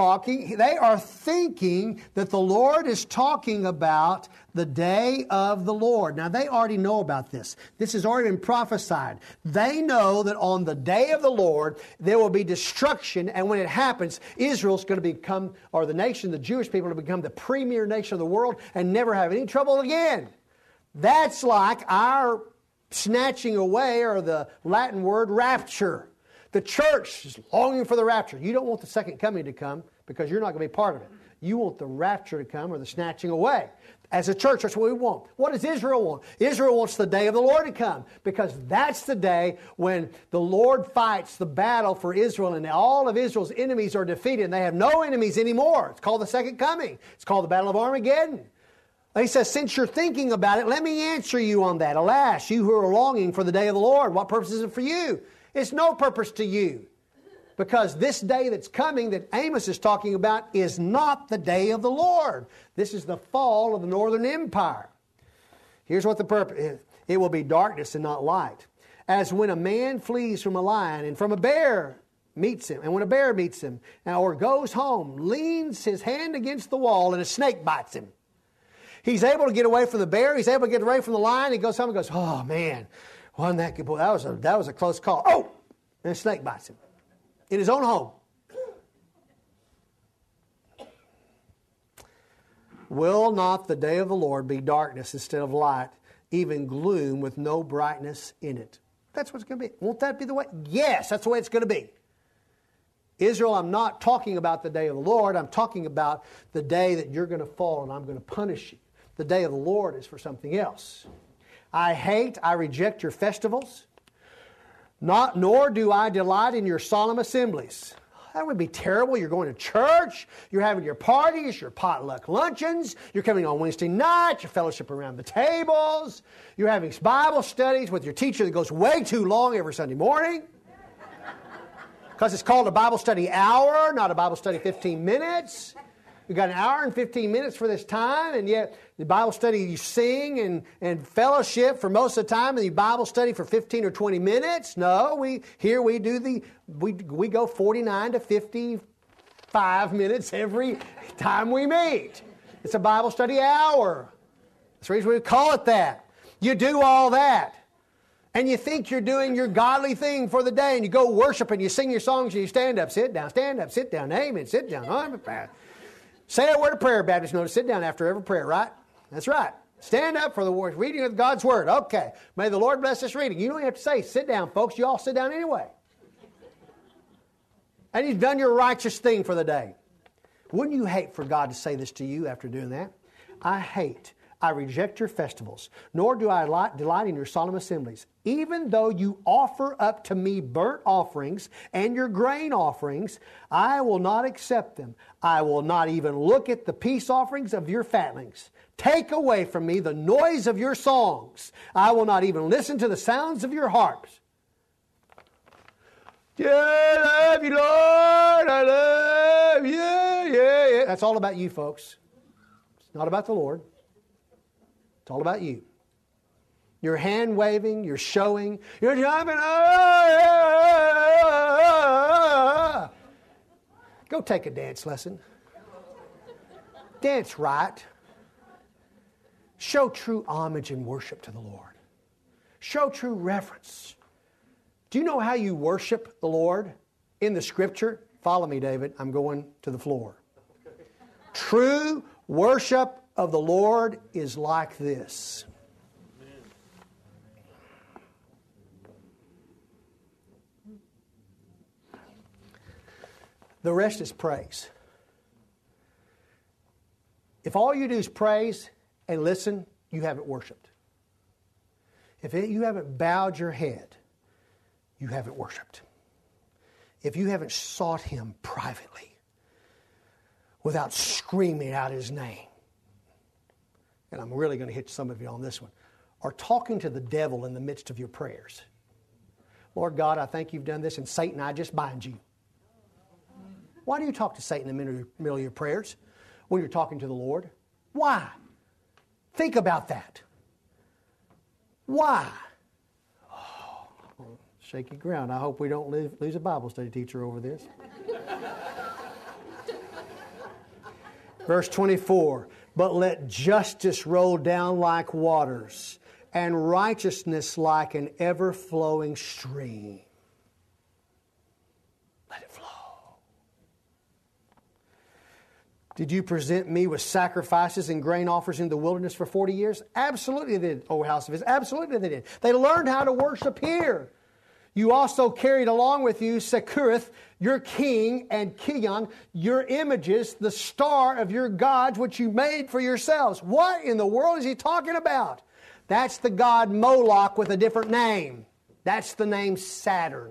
thinking that the Lord is talking about the day of the Lord. Now, they already know about this. This has already been prophesied. They know that on the day of the Lord, there will be destruction, and when it happens, Israel's going to become, or the nation, the Jewish people, will become the premier nation of the world and never have any trouble again. That's like our snatching away, or the Latin word rapture. The church is longing for the rapture. You don't want the second coming to come because you're not going to be part of it. You want the rapture to come, or the snatching away. As a church, that's what we want. What does Israel want? Israel wants the day of the Lord to come because that's the day when the Lord fights the battle for Israel and all of Israel's enemies are defeated and they have no enemies anymore. It's called the second coming. It's called the Battle of Armageddon. He says, since you're thinking about it, let me answer you on that. Alas, you who are longing for the day of the Lord, what purpose is it for you? It's no purpose to you, because this day that's coming that Amos is talking about is not the day of the Lord. This is the fall of the northern empire. Here's what the purpose is. It will be darkness and not light. As when a man flees from a lion and from a bear meets him, and when a bear meets him, or goes home, leans his hand against the wall, and a snake bites him. He's able to get away from the bear. He's able to get away from the lion. He goes home and goes, oh, man. Wasn't that good? Boy, that was a close call. Oh! And a snake bites him. In his own home. Will not the day of the Lord be darkness instead of light, even gloom with no brightness in it? That's what it's going to be. Won't that be the way? Yes, that's the way it's going to be. Israel, I'm not talking about the day of the Lord. I'm talking about the day that you're going to fall and I'm going to punish you. The day of the Lord is for something else. I reject your festivals, nor do I delight in your solemn assemblies. That would be terrible. You're going to church, you're having your parties, your potluck luncheons, you're coming on Wednesday night, your fellowship around the tables, you're having Bible studies with your teacher that goes way too long every Sunday morning. Because it's called a Bible study hour, not a Bible study 15 minutes. We've got an hour and 15 minutes for this time, and yet the Bible study you sing and fellowship for most of the time, and the Bible study for 15 or 20 minutes. No, we go 49 to 55 minutes every time we meet. It's a Bible study hour. That's the reason we call it that. You do all that. And you think you're doing your godly thing for the day, and you go worship and you sing your songs and you stand up, sit down, amen, sit down. Say a word of prayer, Baptist. Notice, sit down after every prayer, right? That's right. Stand up for the reading of God's Word. Okay. May the Lord bless this reading. You don't have to say, sit down, folks. You all sit down anyway. And you've done your righteous thing for the day. Wouldn't you hate for God to say this to you after doing that? I reject your festivals, nor do I delight in your solemn assemblies. Even though you offer up to me burnt offerings and your grain offerings, I will not accept them. I will not even look at the peace offerings of your fatlings. Take away from me the noise of your songs. I will not even listen to the sounds of your harps. Yeah, I love you, Lord. I love you. Yeah. That's all about you, folks. It's not about the Lord. It's all about you. You're hand waving, you're showing, you're jumping. Go take a dance lesson. Dance right. Show true homage and worship to the Lord. Show true reverence. Do you know how you worship the Lord in the Scripture? Follow me, David. I'm going to the floor. True worship of the Lord is like this. The rest is praise. If all you do is praise and listen, you haven't worshiped. If you haven't bowed your head, you haven't worshiped. If you haven't sought Him privately without screaming out His name, and I'm really going to hit some of you on this one, or talking to the devil in the midst of your prayers. Lord God, I thank You've done this, and Satan, I just bind you. Why do you talk to Satan in the middle of your prayers when you're talking to the Lord? Why? Think about that. Why? Oh, shaky ground. I hope we don't lose a Bible study teacher over this. Verse 24, but let justice roll down like waters and righteousness like an ever-flowing stream. Let it flow. Did you present me with sacrifices and grain offerings in the wilderness for 40 years? Absolutely they did, O house of Israel. Absolutely they did. They learned how to worship here. You also carried along with you Sekurith, your king, and Kion, your images, the star of your gods, which you made for yourselves. What in the world is he talking about? That's the god Moloch with a different name. That's the name Saturn.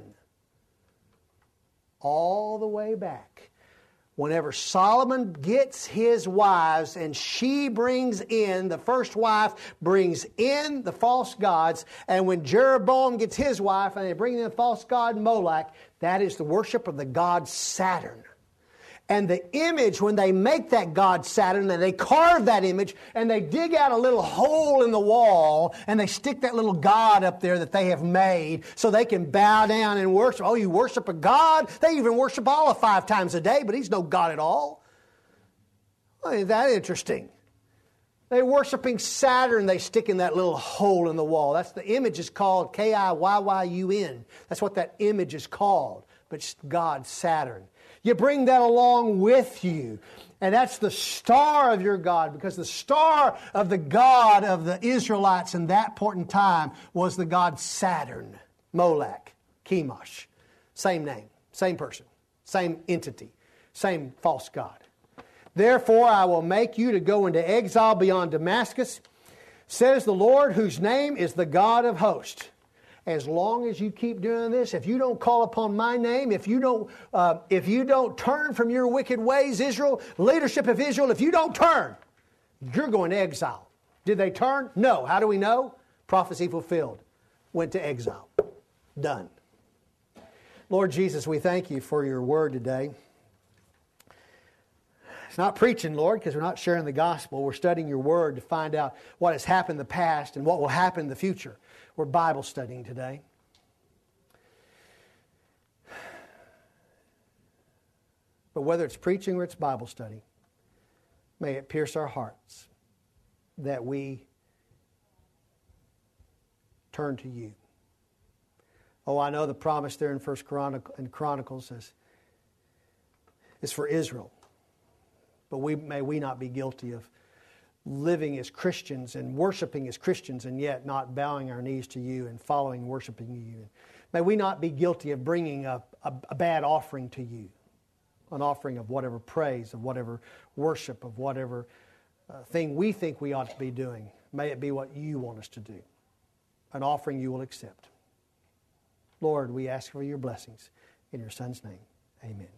All the way back. Whenever Solomon gets his wives and she brings in, the first wife brings in the false gods, and when Jeroboam gets his wife and they bring in the false god Moloch, that is the worship of the god Saturn. And the image, when they make that god Saturn, and they carve that image, and they dig out a little hole in the wall, and they stick that little god up there that they have made so they can bow down and worship. Oh, you worship a god? They even worship Allah 5 times a day, but He's no god at all. Oh, isn't that interesting? They're worshiping Saturn. They stick in that little hole in the wall. That's the image is called Kiyyun. That's what that image is called. But it's God Saturn. You bring that along with you. And that's the star of your God, because the star of the God of the Israelites in that point in time was the god Saturn, Moloch, Chemosh. Same name, same person, same entity, same false god. Therefore I will make you to go into exile beyond Damascus, says the Lord, whose name is the God of hosts. As long as you keep doing this, if you don't call upon my name, if you don't turn from your wicked ways, Israel, leadership of Israel, if you don't turn, you're going to exile. Did they turn? No. How do we know? Prophecy fulfilled. Went to exile. Done. Lord Jesus, we thank You for Your word today. It's not preaching, Lord, because we're not sharing the gospel. We're studying Your word to find out what has happened in the past and what will happen in the future. We're Bible studying today. But whether it's preaching or it's Bible study, may it pierce our hearts that we turn to You. Oh, I know the promise there in Chronicles is for Israel. But may we not be guilty of living as Christians and worshiping as Christians and yet not bowing our knees to you and following and worshiping you. May we not be guilty of bringing a bad offering to you, an offering of whatever praise, of whatever worship, of whatever thing we think we ought to be doing. May it be what you want us to do, an offering you will accept. Lord, we ask for your blessings in your Son's name. Amen.